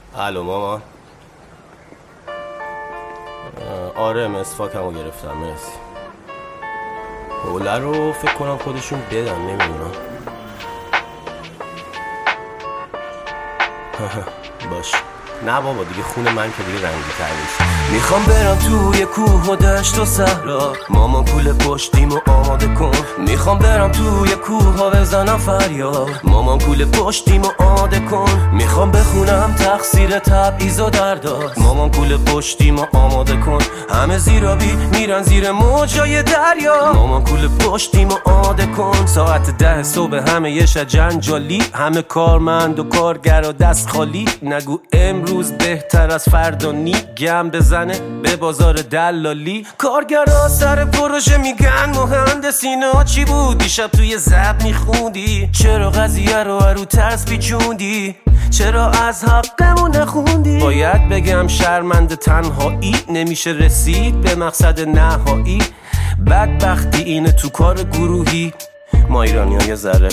الو مامان. آره مسواکمو گرفتم. مرسی. حوله رو فکر کنم خودشون بدن، نمیدونم. باش. نه بابا دیگه خون من که دیگه رنگی تر نیست. میخوام برم توی کوه و دشت و صحرا، مامان کوله پشتیمو آماده کن. میخوام برم توی کوه ها بزنم فریاد، مامان کوله پشتیمو آماده کن. میخوام بخونم تقصیر تبعیض و درداد، مامان کوله پشتیمو آماده کن. همه زیرابی میرن زیر موجای دریا، مامان کوله پشتیمو آماده کن. ساعت 10 صبح همه یه جنجالی، همه کارمند و کارگر و دست خالی. نگو امروز بهتر از فردا نی، گم بزنه به بازار دلالی. کارگرها سر پروژه میگن مهندس اینا چی بود دیشب توی زب میخوندی؟ چرا قضیه رو ترس پیچوندی؟ چرا از حقمون نخوندی؟ باید بگم شرمنده تنهایی، نمیشه رسید به مقصد نهایی. بدبختی اینه تو کار گروهی، ما ایرانی ها یه ذره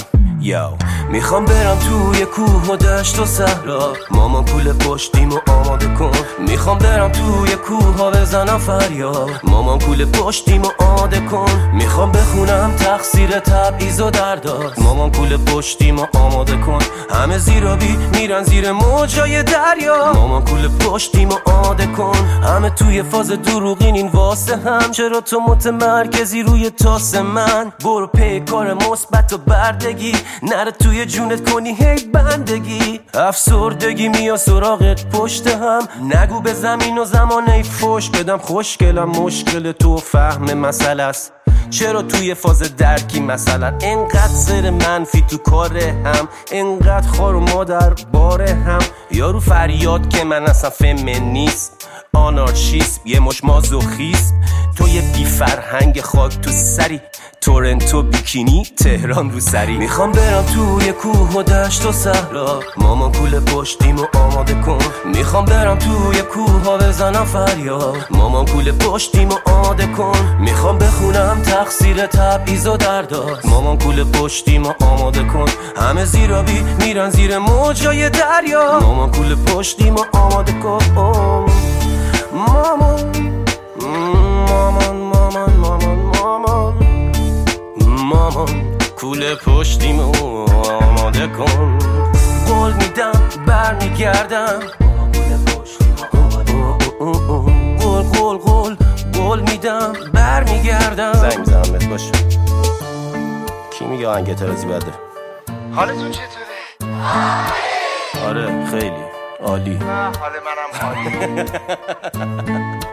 میخوام برم توی کوه و دشت و صحرا، مامان کوله پشتیمو آماده کن. میخوام برم توی کوه ها بزنم فریاد، مامان کوله پشتیمو آماده کن. میخوام بخونم تقصیر تبعیض و درداد، مامان کوله پشتیمو آماده کن. همه زیرابی میرن زیر موجای دریا، مامان کوله پشتیمو آماده کن. همه توی فاز دروغین این واسه هم، چرا تو متمرکزی روی تاس من؟ برو پی کار مثبت و بردگی، نره توی جونت کنی هی بندگی. افسردگی میاد سراغت پشت هم، نگو به زمین و زمانه فوش بدم. خوشگلم مشکل تو فهم مسئله است، چرا توی فاز درکی مثلا انقدر سر منفی تو کار هم، انقدر خار و مادر باره هم. یارو فریاد که من اصلا فمینیست، آنارشیست، یه مش مازوخیست. تو یه بی فرهنگ خاک تو سری، تورنتو بیکینی، تهران رو سری. میخوام برم توی کوه و دشت و صحرا، مامان کوله پشتیمو آماده کن. میخوام برم توی کوه ها بزنم فریاد، مامان کوله پشتیمو آماده کن. میخوام بخونم تقصیر تبعیض و درداد، مامان کوله پشتیمو آماده کن. همه زیرابی میرن زیر موجای دریا، مامان کوله پشتیمو آماده کن. مامان مامان مامان مامان مامان مامان کوله پشتیمو آماده کن. قول میدم برمیگردم، قول میدم برمیگردم. زنگ میزنم بهت باشه. کی میگه آهنگ اعتراضی بده؟ حالتون چطوره؟ آره خیلی عالی. حال منم عالی.